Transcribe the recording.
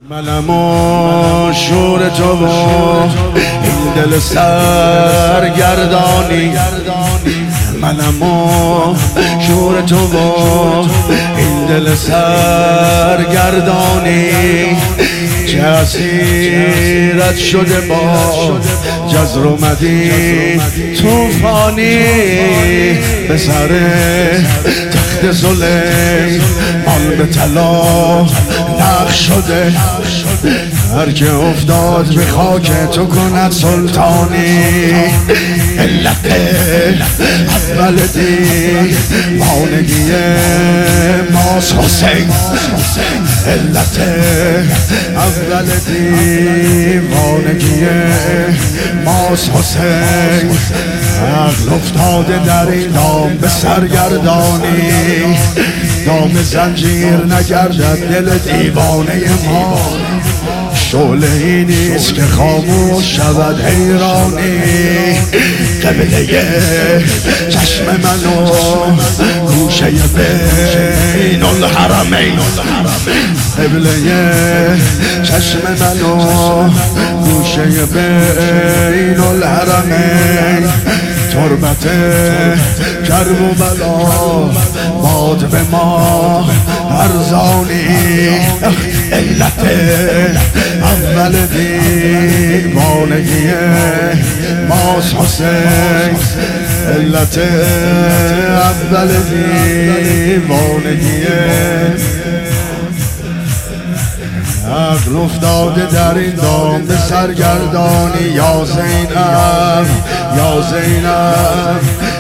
منم و شور تو و این دل سرگردانی، منم و شور تو و این دل سرگردانی که اسیرت شده با جزر اومدی توفانی به سر تخت سلیمان به طلا نقش شده. هر که افتاد به خاک تو کند سلطانی. علت اول دیوانگی ماست حسین، علت اول دیوانگی ماست حسین. عقل افتاده در این دام به سرگردانی، دام زنجیر نگردد دل دیوانه ما. شعله ای نیست که خاموش شود حیرانی. قبله چشم منو گوشه بین الحرمین، قبله چشم منو گوشه بین الحرمین. تربت کرب و بلا باد به ما ارزانی. علت اول دیوانگی ماست حسین، علت اول دیوانگی. عقل افتاده در این دام به سرگردانی. یا زینب یا زینب